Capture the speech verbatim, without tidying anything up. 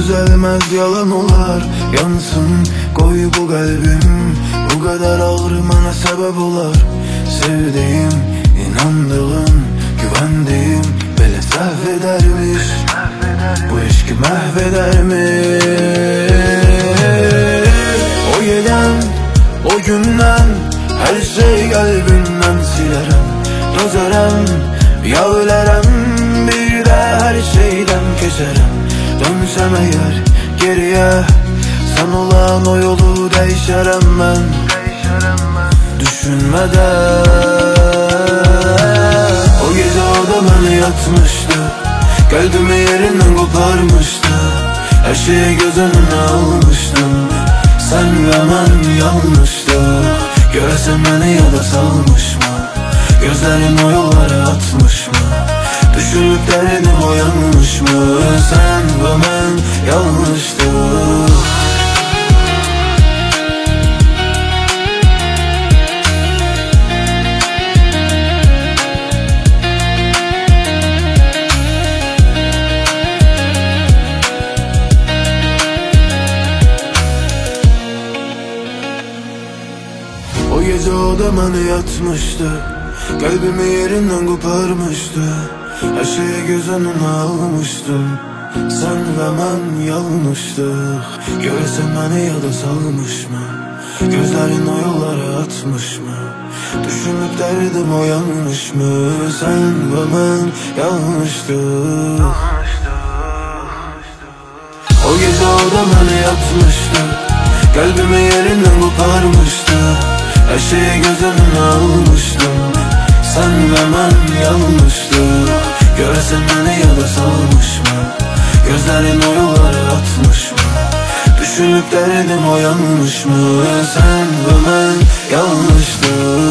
düzelmez, yalan olar. Yansın koy bu kalbim, bu kadar ağrımana sebep olar. Sevdiğim, inandığım, güvendiğim beni mahvedermiş. Bu ilişki mahveder mi? O gelen, o günden her şey kalbimden silerim. Yazarım, yağlarım, bir de her şeyden geçerim. Dönsem eğer geriye, sen olan o yolu değişerim ben. Düşünmeden. O gece o da beni yatmıştı, kalbimi yerinden koparmıştı. Her şeyi göz önüne almıştım. Sen ve ben yanlıştık. Göresen beni ya da salmış mı? Gözlerin o yollara atmış mı? Düşünüp derdim o yanlış mı? Sen ve ben yanlıştık. O gece o da beni yatmıştı, kalbimi yerinden koparmıştı. Her şeyi göz önüne almıştım. Sen ve ben yanlıştık. Görsen beni ya da salmış mı? Gözlerin o yollara atmış mı? Düşünüp derdim o yanlış mı? Sen ve ben yanlıştık. O gece o da beni yatmıştı, kalbimi yerinden koparmıştı. Her şeyi göz önüne almıştım. Sen ve ben yanlıştık. Görsen beni ya da salmış mı? Gözlerin o yollara atmış mı? Düşünüp derdim o yanlış mı? Sen ve ben yanlıştık.